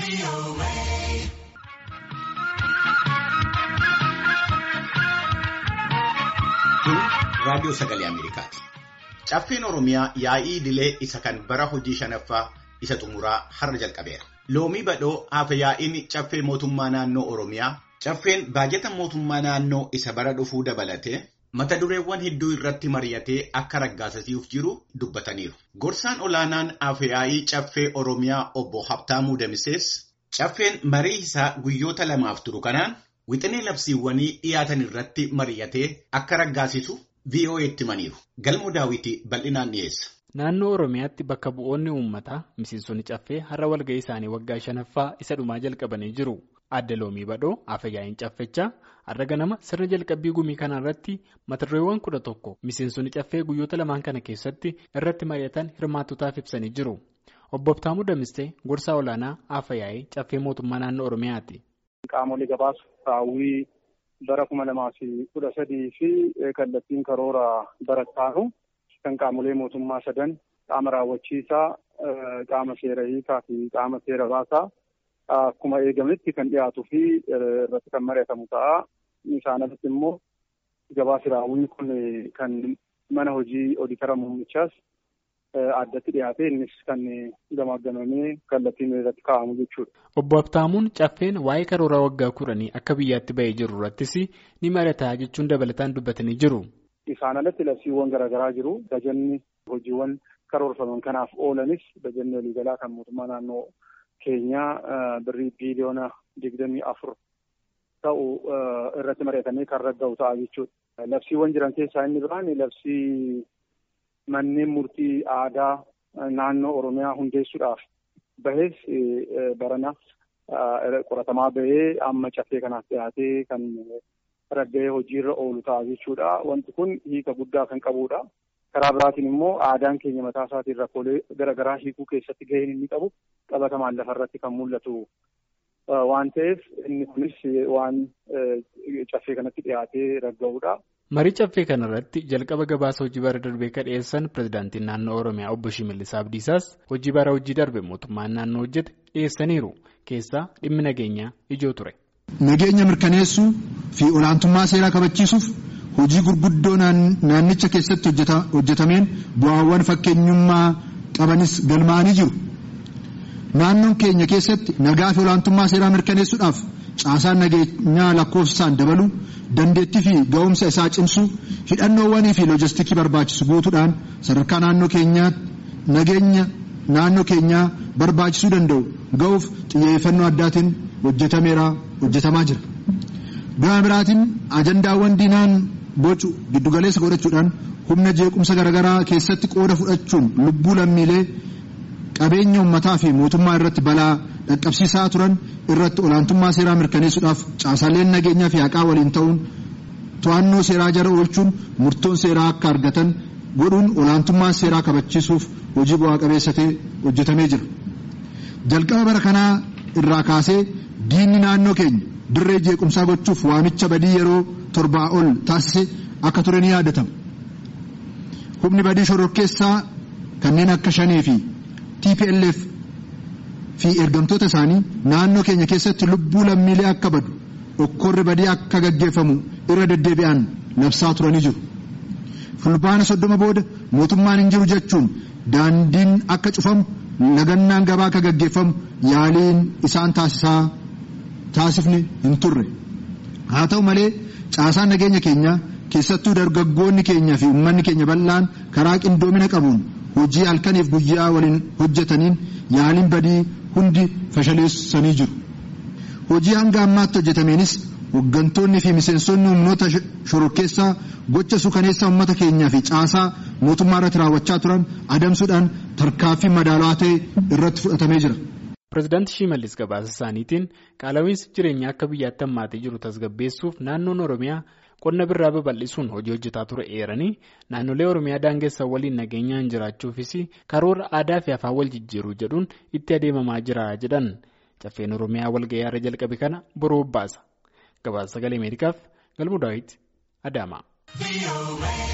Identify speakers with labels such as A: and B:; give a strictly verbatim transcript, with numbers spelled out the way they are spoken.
A: Raadiyoo Sagalee Ameerikaati. Caffeen Oromiyaa yaa'ii idilee isa kan bara hojii shanaffaa isa xumuraa har'a jalqabeera. Loomii badhoo hafe yaa'iin caffee mootummaa naannoo Oromiyaa. Caffeen baajata mootummaa naannoo isa bara dhufuu dabalatee mata dureewwan hedduu irratti mari'atee akka raggaasisuuf jiru dubbataniiru. Gorsaan olaanaan hafe yaa'ii caffee Oromiyaa obbo Habtaamuu Damisees caffeen marii isaa guyyoota lamaaf turu kanaan wixinee labsiiwwanii dhiyaatan irratti mari'atee akka raggaasisu V O A'tti himaniiru. Galmoo Daawwitii bal'inaan dhiyeessa.
B: Naannoo Oromiyaatti bakka bu'oonni uummataa miseensonni caffee har'a walga'ii isaanii waggaa shanaffaa isa dhumaa jalqabanii jiru. Adda Loomii Badhoo hafe yaa'iin caffechaa har'a ganama sirna jalqabbii gumii kana irratti mata dureewwan kudha tokko miseensonni caffee guyyoota lamaan kana keessatti irratti mari'atan hirmaattotaaf ibsanii jiru. Obbo Habtaamuu Damistee gorsaa olaanaa hafe yaa'ii caffee mootummaa naannoo Oromiyaati.
C: Qaamolee gabaasu raawwii bara kuma lamaa fi kudha sadii fi kallattiin karoora barattaanu kan qaamolee mootummaa sadan qaama raawwachiisaa, qaama seera hiikaa fi qaama seera baasaa akkuma eegametti kan dhiyaatuu fi irratti kan mari'atamu ta'a. Isaan alatti immoo gabaasi raawwii kun kan mana hojii oditara muummichaas addatti dhiyaate innis kan gamaggamamee kallattiin irratti kaa'amu jechuudha.
B: Obbo Habtaamuun caffeen waa'ee karoora waggaa kudhanii akka biyyaatti bahee jiru irrattis ni mari'ata jechuun dabalataan dubbatanii jiru.
C: Isaan alatti labsiiwwan garaagaraa jiru. Bajanni hojiiwwan karoorfaman kanaaf oolanis bajanni waliigalaa kan mootummaa naannoo keenyaa birrii biiliyoona digdamii afur ta'u irratti mari'atamee kan ragga'u ta'a jechuudha. Labsiiwwan jiran keessaa inni biraan labsii manneen murtii aadaa naannoo Oromiyaa hundeessuudhaaf bahees barana qoratamaa bahee amma caffee kanaaf dhiyaatee kan ragga'ee hojiirra oolu ta'a jechuudha. Wanti kun hiika guddaa kan qabudha. Karaa biraatiin immoo aadaan keenya mataa isaatiin rakkoolee garaagaraa hiikuu keessatti gaheen inni qabu qabatamaan lafarratti kan mul'atu waan ta'eef inni kunis waan caffee kanatti dhiyaatee ragga'udha.
B: Marii caffee kanarratti jalqaba gabaasa hojii bara darbee kan dhiyeessan pirezidaantiin naannoo Oromiyaa obbo Shimallis Abdiisaas hojii bara hojii darbe mootummaan naannoo hojjete dhiyeessaniiru. Keessaa dhimmi nageenyaa ijoo ture.
D: Nageenya mirkaneessuu fi olaantummaa seeraa kabachiisuuf hojii gurguddoo naannicha keessatti hojjetameen bu'aawwan fakkeenyummaa qabanis galmaa'anii jiru. Naannoon keenya keessatti nagaa fi olaantummaa seeraa mirkaneessuudhaaf caasaan nageenyaa lakkoofsaan dabaluu, dandeettii fi ga'umsa isaa cimsuu, hidhannoowwanii fi loojistikii barbaachisu guutuudhaan sadarkaa naannoo keenyaatti nageenya naannoo keenyaa barbaachisuu danda'u ga'uuf xiyyeeffannoo addaatiin hojjetameera hojjetamaa jira. Biraa biraatiin ajandaawwan diinaan bocu giddugaleessa godhachuudhaan humna jeequmsa garaagaraa keessatti qooda fudhachuun lubbuu lammiilee qabeenya uummataa fi mootummaa irratti balaa dhaqqabsiisaa turan irratti olaantummaa seeraa mirkaneessuudhaaf caasaaleen nageenyaa fi haqaa waliin ta'uun to'annoo seeraa jala oolchuun murtoon seeraa akka argatan godhuun olaantummaa seeraa kabachiisuuf hojii bu'aa qabeessa ta'e hojjetamee jira. Jalqaba bara kanaa irraa kaasee diinni naannoo keenya dirree jeequmsaa gochuuf waamicha badii yeroo torbaa ol taasise akka ture ni yaadatama. Humni badii shororkeessaa kanneen akka Shanee fi T P L F fi ergamtoota isaanii naannoo keenya keessatti lubbuu lammiilee akka badu dhokkorri badii akka gaggeeffamu irra deddeebi'an labsaa turanii jiru. Fulbaana soddoma booda mootummaan hin jiru jechuun daandiin akka cufamu lagannaan gabaa akka gaggeeffamu yaaliin isaan taasisaa taasifni hin turre. Haa ta'u malee caasaan nageenya keenya keessattuu dargaggoonni keenya fi uummanni keenya bal'aan karaa qindoomina qabuun hojii halkaniif guyyaa waliin hojjetaniin yaaliin badii hundi fashaleessanii jiru. Hojii hanga ammaatti hojjetameenis hooggantoonni fi miseensonni humnoota shororkeessaa gocha suukaneessaa uummata keenyaa fi caasaa mootummaa irratti raawwachaa turan adamsuudhaan tarkaanfii madaalawaa ta'e irratti fudhatamee jira.
B: Pireezidaantii Shimallis gabaasa isaaniitiin qaala'iinsi jireenyaa akka biyyaatti hammaatee jiru tasgabbeessuuf naannoon Oromiyaa qonna birraa babal'isuun hojii hojjetaa ture eeranii naannolee Oromiyaa daangessan waliin nageenyaan jiraachuufis karoora aadaa fi afaan wal jijjiiruu jedhuun itti adeemamaa jira jedhan. Caffeen Oromiyaa walga'ii har'a jalqabe kana boroo baasa. Gabaasa Sagalee Ameerikaaf Galmoo Daawit Adaamaa.